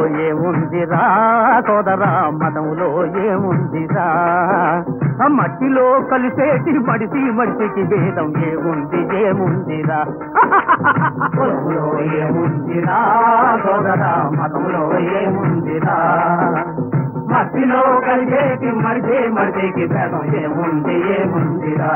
ఏముందిరా సోదరా మతములో ఏముందిరా మట్టిలో కలిసేటి మడిసి మడిసికి భేదం ఏముందిరా కులములో ఏముందిరా సోదరా మతములో ఏముందిరా మట్టిలో కలిసేటి మడిసికి భేదం ఏముందిరా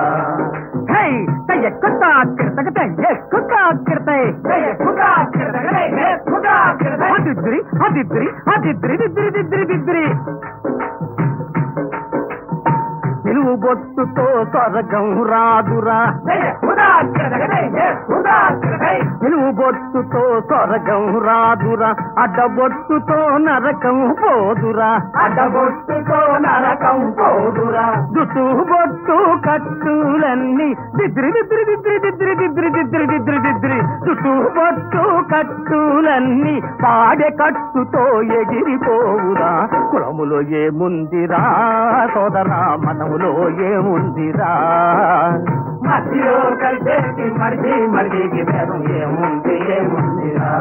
నిలువు బొట్టుతో స్వర్గం రాదురా నిలువు బొట్టుతో స్వర్గం రాదురా అడ్డబొట్టుతో నరకం పోదురా జుట్టు బొట్టు కట్టులన్నీ జుట్టు బొట్టు కట్టులన్నీ పాడె కట్టుతో ఎగిరిపోవురా కులములో ఏముందిరా సోదరా మతములో ఏముందిరా మధ్యలో కలిసేటి మడిసికి భేదం ఏముందిరా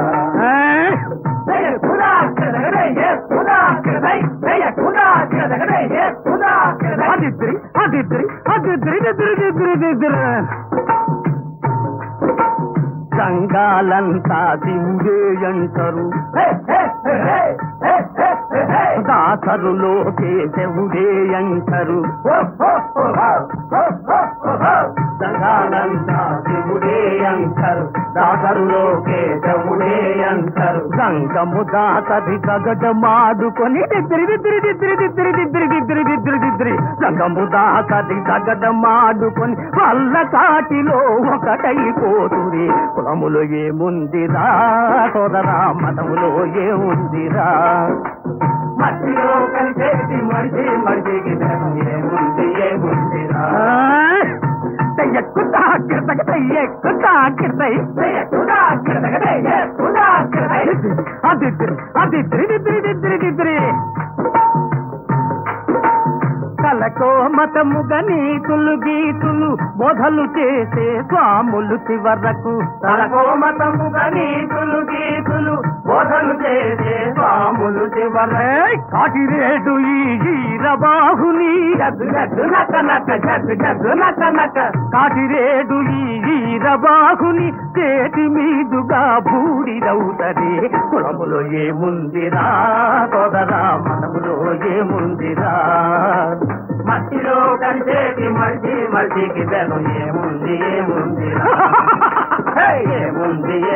సంఘాలంతా దింగే అంటారు దాసరులో కేశవుడే అంటారు సంఘాలంతా శివుడే అంటారు దాసరులో కేశవుడే అంటారు సంగము దాసరి గగడమాడుకొని సంగము దాసరి గగడమాడుకొని వల్ల కాటిలో ఒకటైపోతురి కులములో ఏముందిరా సోదరా మతములో ఏముందిరా మట్టిలో కలిసేటి మడిసికి ఏముందిరా కలకో మతముగ నీతులు గీతులు బోధలు చేసే స్వాములు చివరకు కలకో మతముగ నీతులు గీతులు బోధలు చేసే స్వాములు చివరకు కాటిరేడు ఈరబాహుని కాటిరేడు ఈరబాహుని చేతి మీదుగా బూడిదవుతది కులములో ఏముందిరా సోదరా మనములో ఏముందిరా మట్టిలో కలిసేటి మడిసికి భేదం ఏముందిరా